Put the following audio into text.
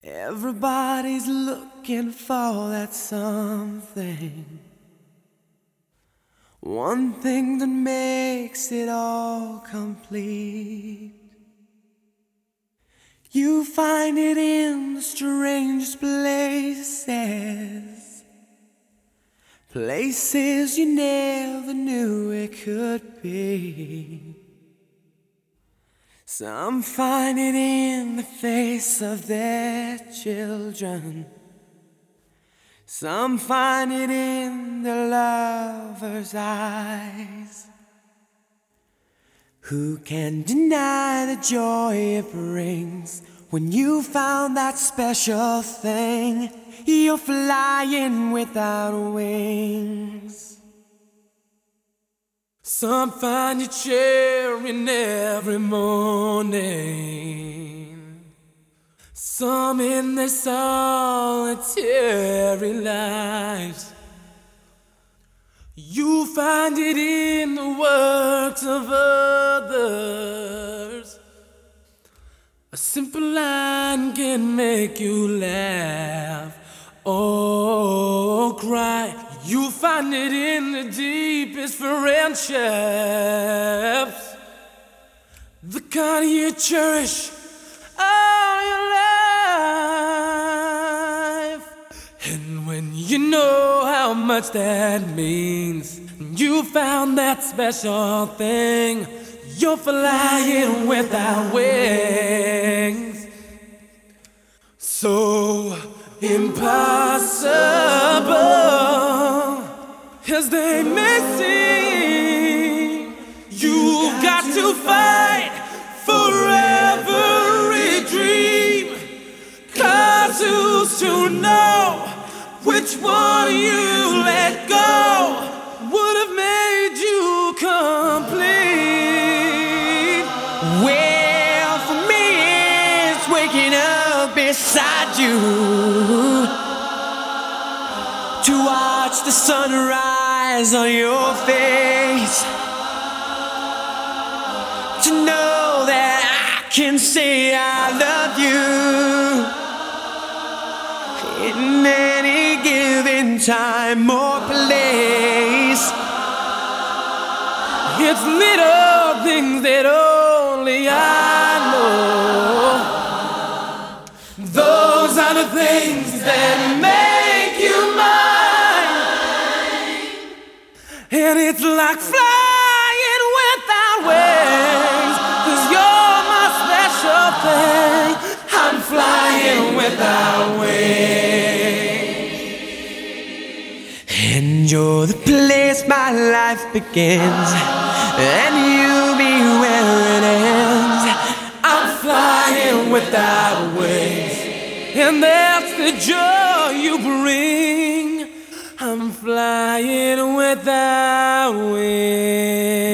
Everybody's looking for that something, one thing that makes it all complete. You find it in the strangest places, places you never knew it could be. Some find it in the face of their children, some find it in their lover's eyes. Who can deny the joy it brings when you found that special thing? You're flying without wings. Some find you cheering every morning, some in their solitary lives. You find it in the works of others. A simple line can make you laugh or cry. You find it in the deepest friendships, the kind you cherish all your life. And when you know how much that means, you found that special thing. You're flying without wings. So impossible as they may seem, you've got to fight for every dream. 'Cause who's to know which one you let go would have made you complete? Well, for me it's waking up beside you to watch the sunrise on your face, to know that I can say I love you in any given time or place. It's little things that only I know. Those are the things that make you mine. And it's like flying without wings, 'cause you're my special thing. I'm flying without wings. And you're the place my life begins, and you'll be where it ends. I'm flying without wings, and that's the joy you bring. I'm flying without wings.